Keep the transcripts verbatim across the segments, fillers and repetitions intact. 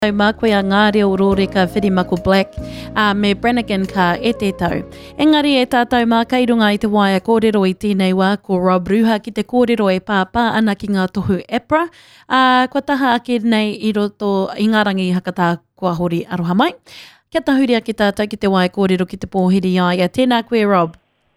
Mā koe a ngā reo rōreka Whirimako Black uh, me Brannigan ka e te tau. Engari e tātou mā kairunga i te waia kōrero i tēnei wā ko Rob Ruha ki te kōrero e pāpā ana ki ngā tohu E P R A. Uh, kua taha ake nei i roto i ngā rangi i hakatā kua hori aroha mai. Kia tahuria ki tātou ki te waia kōrero ki te pōhiri ai. Tēnā koe Rob.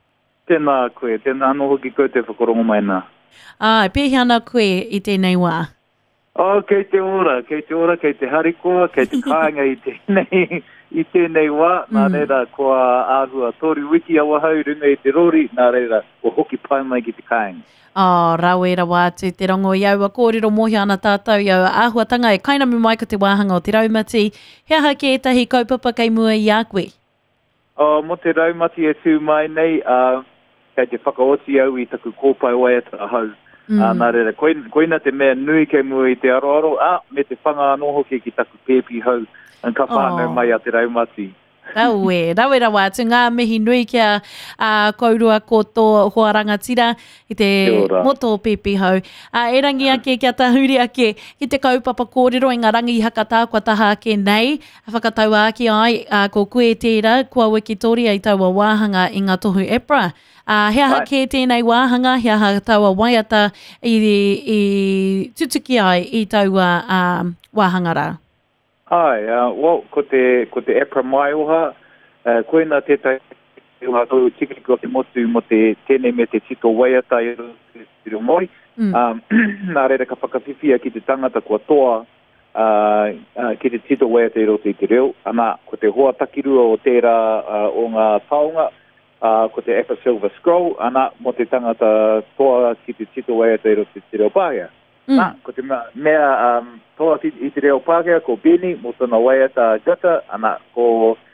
Tēnā koe, tēnā anō hoki koe te whakarongo mai nā. Ah, pēhi ana koe i tēnei wā. Oh, kei te ora, kei te ora, kei te harikoa, kei te kāinga i tēnei, i tēnei wā, nā Mm. reira kua āhua tori wiki a wahau runga i te rori, nā reira ko hoki pai mai ki te kāinga. Oh, rauera wātu, te rongo i aua kōrero mohi ana tātou i aua āhuatanga e kainami mai ko te wāhanga o te raumati. He aha ke etahi kaupapa kei mua i a koe? Oh, mo te raumati e tū mai nei, uh, kei te whakaoti au i taku kōpai waiata ahau. Mm. Uh, nā reira, koina, koina te mea nui kei mua i te aroaro, ah, me te whanga anō hoki ki taku pēpi hau, an ka whānau Oh. mai a te raumati. Raue, rauera wātu, ngā mihi nui kia uh, kaurua ko tō hoa rangatira i te Kia ora. moto pipi hau. Uh, e rangi ake kia tahuri ake ki te kaupapa kōrero i ngā rangi i hakatā kua taha ake nei. Whakatau ake ai uh, ko koe tērā kua wikitori ai taua wāhanga i ngā tohu E P R A. Uh, he aha Right. ke tēnei wāhanga, he aha taua waiata i, i tutuki ai i taua um, wāhanga rā. Ai, uh, well, ko te, ko te E P R A mai oha, uh, koina te tai oha tau tiki ko te motu mo te tēnei me te tito waiata i ro te tiro moi. Mm. Um, nā reira ka whakawhiwhia ki te tangata kua toa uh, uh, ki te tito waiata i ro te te reo. Ana, ko te hoa takirua o tērā uh, o ngā taonga, uh, ko te E P R A Silver Scroll, ana, mo te tangata toa ki te tito waiata i ro te te reo pāhea. Mm. Nā, ko te mea, mea um, toa ti, i te reo Pākehā, ko Beni, mo tōna waiata gata, ana, ko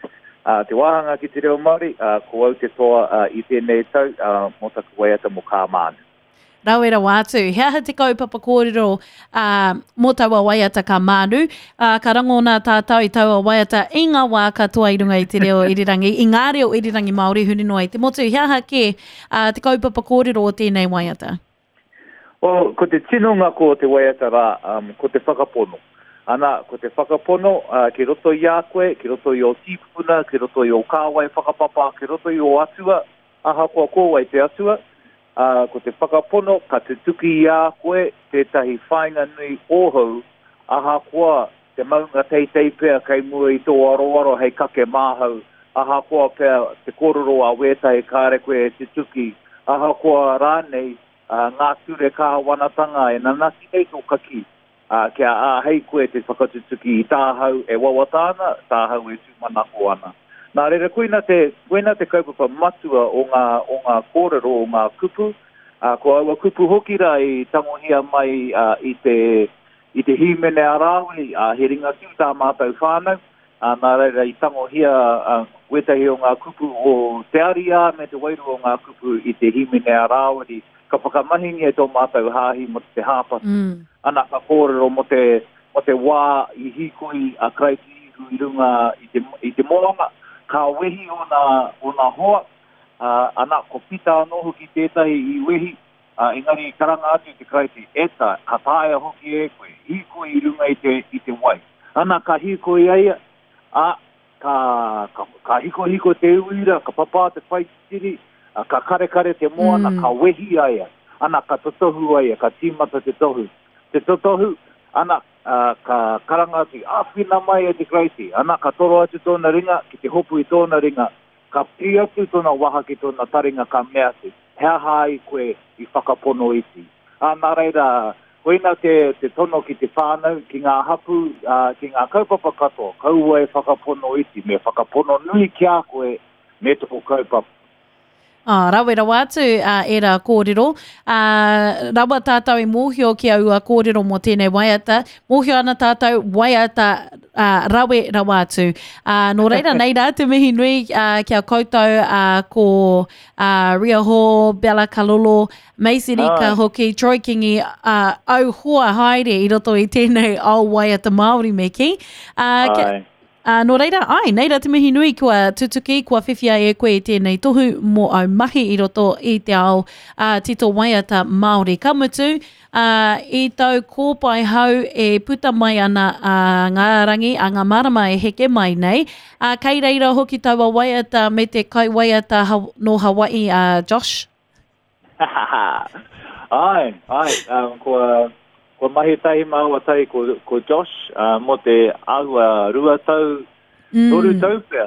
uh, te wāhanga ki te reo Māori, uh, ko au te toa uh, i tēnei tau, uh, mo taku waiata mo kā mānu. Rauera wātu, he aha te kaupapa kōrero uh, mō taua waiata ka mānu, uh, ka rangona tātou i taua waiata i ngā wā katoa i runga i te reo irirangi, i ngā reo irirangi Māori huninoa i te motu. He aha ke uh, te kaupapa kōrero o tēnei waiata? O, ko te tinonga ko te waiata rā, um, ko te whakapono. Ana, ko te whakapono, uh, ki roto i a koe, ki roto i o tīpuna, ki roto i o kāwai whakapapa, ki roto i o atua, aha kua kōwai te atua. Uh, ko te whakapono, ka te tuki i a koe, tētahi whainga nui ohau, aha kua te maunga teitei pēr kei mua i tō aroaro hei kake māhau, aha kua pēr te kororo a wētai kāre koe te tuki, aha kua rānei, Uh, ngā ture kā wanatanga e nanaki nei tō kaki. Uh, kia a hei koe te whakatutuki i tāhau e wawatāna, tāhau e tūmanako ana. Nā reira, koina te, koina te kaupapa matua o ngā, o ngā kōrero o ngā kupu. Uh, ko aua kupu hokira i tangohia mai uh, i te, i te himene arawi, uh, he ringa tū tā mātou whānau. Uh, nā reira, i tangohia uh, wetahi o ngā kupu o te aria me te wairu o ngā kupu i te himene arawi. Ka whakamahingi e tō mātou hāhi mo te hāpatu. Mm. Ana ka kōrero mo te, mo te wā i hikoi a kraiti ihu i runga i te, i te moanga. Ka wehi o nā, o nā hoa. Uh, ana ko pita anō hoki tētahi i wehi. Uh, engari karanga atu i te kraiti. Eta, ka tāia hoki e koe. Hikoi i runga i te, i te wai. Ana ka hikoi aia. A, ka, ka, ka hiko hiko te uira. Ka papa te whai tiri. Uh, ka kare kare te moana, Mm. ka wehi aia, ana ka totohu aia, ka tīmata te tohu. Te totohu, ana uh, ka karangati, āwhina mai e te kraiti, ana ka toro atu tōna ringa, ki te hopu i tōna ringa, ka pri atu tōna waha ki tōna taringa ka mea te, hea hai koe i whakapono iti. Ana reira, koina te, te tono ki te whānau, ki ngā hapu, uh, ki ngā kaupapa katoa, kaua e whakapono iti, me whakapono nui ki a koe, me tō kaupapa. Ah, rawera wātu uh, era kōrero. Uh, rawa tātou i mōhio ki aua kōrero mō tēnei waiata. Mōhio ana tātou waiata uh, rawe rawātu. Uh, nō reira nei rā te mihi nui uh, kia koutou uh, ko uh, Ria Ho, Bella Kalolo, Macy Rika Ai. hoki, Troy Kingi, uh, au hoa haere i roto i tēnei au waiata Māori me ki. Uh, kia, Ai. Uh, no reira, ai, neira te mihi nui kua tutuki, kua whiwhia e koe i tēnei tohu mō au mahi i roto i te ao uh, tito waiata Māori. Ka mutu, uh, i tau kōpai hau e puta mai ana uh, ngā rangi, a ngā marama e heke mai nei. Uh, kei reira hoki taua waiata me te kai waiata ha no Hawaii, uh, Josh? ai, ai, um, kua... Ko mahi tahi maua tai ko, ko Josh, uh, mo te aua rua tau, mm. toru tau pēr.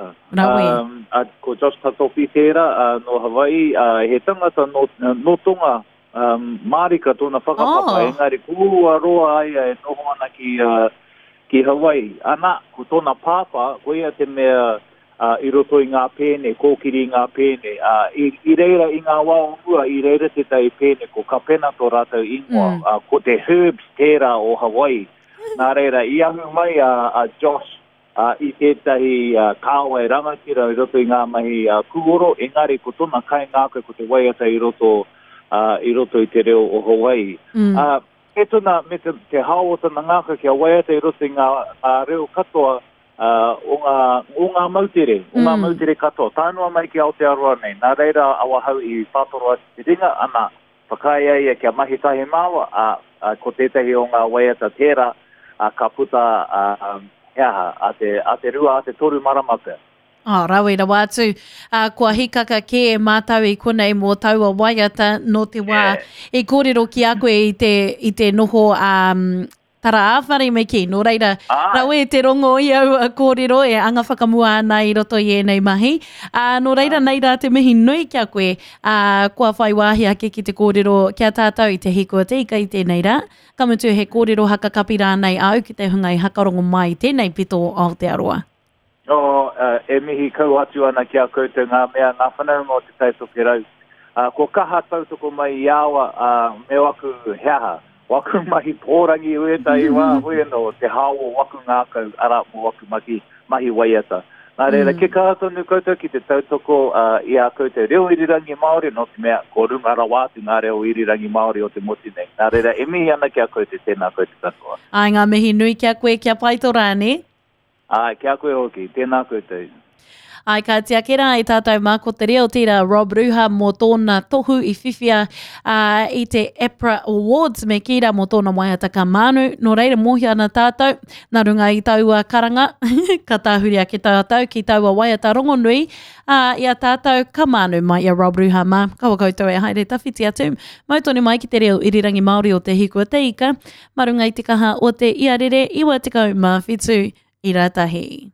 Um, uh, ko Josh Tatopi tērā uh, no Hawaii, uh, he tangata no, no tonga um, Marika tōna whakapapa, oh. engari kua roa ai e noho ana ki, uh, ki Hawaii. Ana, ko tōna pāpā, ko ia te mea uh, i roto i ngā pēne, kōkiri i ngā pēne, uh, i, i reira i ngā wāonua, i reira te tai pēne, ko kapena tō rātou ingoa, mm. uh, ko te herbs tērā o Hawaii. Nā reira, i ahu mai a uh, uh, Josh uh, i tētahi uh, kāwai rangatira i roto i ngā mahi uh, kuoro, engari ko tōna kai ngākoi ko te waiata i roto, uh, i roto i te reo o Hawaii. Mm. Uh, e tōna, me te, te hāota na ngākoi ki a waiata i roto i ngā uh, reo katoa, Uh, o ngā, o ngā mautere, o ngā mm. mautere katoa. Tānua mai ki Aotearoa nei. Nā reira awa hau i whātoroa te ringa, ana whakai ai e kia mahi tahi māua, a, a ko tētahi o ngā waiata tērā, a ka puta a, a, a, a, te, a te rua, a te toru maramaka. Oh, rawe ra wātu. Uh, kua hikaka ke e mātau i konei mō taua waiata no te wā. Yeah. E kōrero ki a koe i te, i te noho um, tara āwhare me ki, no reira, ah. rawe te rongo i au a kōrero e anga whakamua ana i roto i enei mahi. Uh, no reira, ah. neira te mihi nui kia koe, uh, kua whai wāhi ake ki te kōrero kia tātou i te hiko te ika i tēnei rā. Ka mutu he kōrero hakakapi rā nei au ki te hunga i hakarongo mai tēnei pito Aotearoa. O, oh, uh, e mihi kau atu ana kia koutou ngā mea ngā whanaunga o te taitoke rau. Uh, ko kaha tautoko mai i awa uh, me waku heaha. Waku mahi pōrangi ueta i wā hui no te hao waku ngākau ara mo waku mahi, mahi waiata. Nā reira, mm. ke kaha tonu koutou ki te tautoko uh, i a koutou reo irirangi Māori no te mea ko runga rawātu ngā reo irirangi Māori o te moti nei. Nā reira, e mihi ana kia koutou tēnā koutou katoa. Ai ngā mihi nui kia koe kia paito rāne. Ai, kia koe hoki, tēnā koutou. Ai ka tia kera e tātou mako te reo tira Rob Ruha mō tōna tohu i whiwhia uh, i te EPRA Awards me kira mō tōna waiata ka manu. No reira mohi ana tātou, nā runga i taua karanga, ka tāhuria ki tātou ki taua waiata rongo nui, uh, i a tātou ka manu mai a Rob Ruha mā. Kawa koutou e haere tawhiti atu. Mautoni mai ki te reo irirangi Māori o te hiko te ika, marunga i te kaha o te iarere, iwa te kau mā whitu i ratahi.